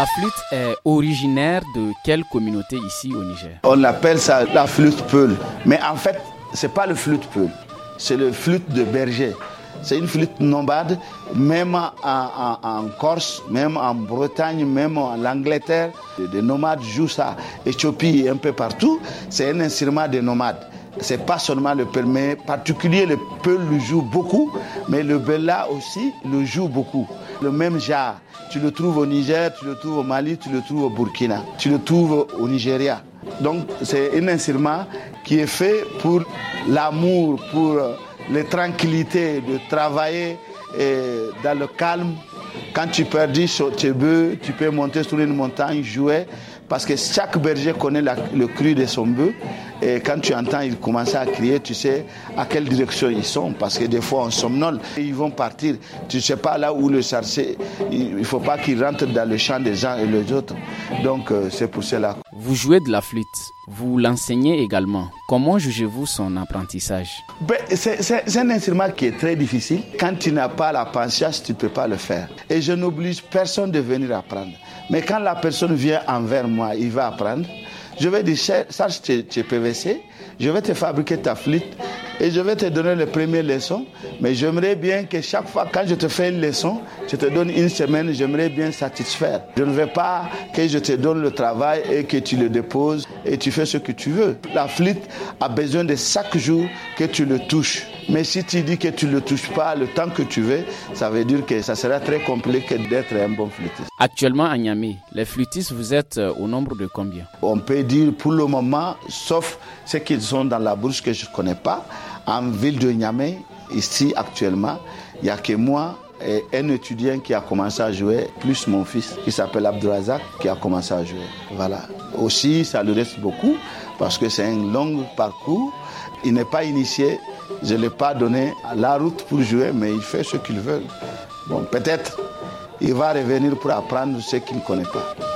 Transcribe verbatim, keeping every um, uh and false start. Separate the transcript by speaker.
Speaker 1: flûte est originaire de quelle communauté ici au Niger?
Speaker 2: On appelle ça la flûte peul. Mais en fait, ce n'est pas le flûte peul. C'est le flûte de berger. C'est une flûte nomade, même en, en, en Corse, même en Bretagne, même en Angleterre. Les nomades jouent ça. Éthiopie et un peu partout, c'est un instrument de nomades. Ce n'est pas seulement le peul, mais en particulier le peul le joue beaucoup, mais le bella aussi le joue beaucoup. Le même genre, tu le trouves au Niger, tu le trouves au Mali, tu le trouves au Burkina, tu le trouves au Nigeria. Donc c'est un instrument qui est fait pour l'amour, pour la tranquillité de travailler dans le calme. Quand tu perdis sur tes bœufs, tu peux monter sur une montagne, jouer, parce que chaque berger connaît la, le cri de son bœuf. Et quand tu entends, ils commencent à crier, tu sais à quelle direction ils sont, parce que des fois on somnole, ils vont partir. Tu ne sais pas là où le chercher. Il ne faut pas qu'ils rentrent dans le champ des uns et les autres. Donc euh, c'est pour cela.
Speaker 1: Vous jouez de la flûte, vous l'enseignez également. Comment jugez-vous son apprentissage?
Speaker 2: Ben, c'est, c'est, c'est un instrument qui est très difficile. Quand tu n'as pas la patience, tu ne peux pas le faire. Et je n'oblige personne de venir apprendre. Mais quand la personne vient envers moi, il va apprendre. Je vais dire, sache tes, tes P V C, je vais te fabriquer ta flûte et je vais te donner les premières leçons. Mais j'aimerais bien que chaque fois, quand je te fais une leçon, je te donne une semaine, j'aimerais bien satisfaire. Je ne veux pas que je te donne le travail et que tu le déposes et tu fais ce que tu veux. La flûte a besoin de chaque jour que tu le touches. Mais si tu dis que tu ne le touches pas le temps que tu veux, ça veut dire que ça sera très compliqué d'être un bon flûtiste.
Speaker 1: Actuellement à Niamey, les flûtistes, vous êtes au nombre de combien? On
Speaker 2: peut dire pour le moment, sauf ceux qui sont dans la bourse que je ne connais pas, en ville de Niamey, ici actuellement, il n'y a que moi et un étudiant qui a commencé à jouer, plus mon fils qui s'appelle Abdourazak qui a commencé à jouer. Voilà. Aussi, ça lui reste beaucoup parce que c'est un long parcours. Il n'est pas initié. Je ne l'ai pas donné la route pour jouer, mais il fait ce qu'il veut. Bon, peut-être il va revenir pour apprendre ce qu'il ne connaît pas.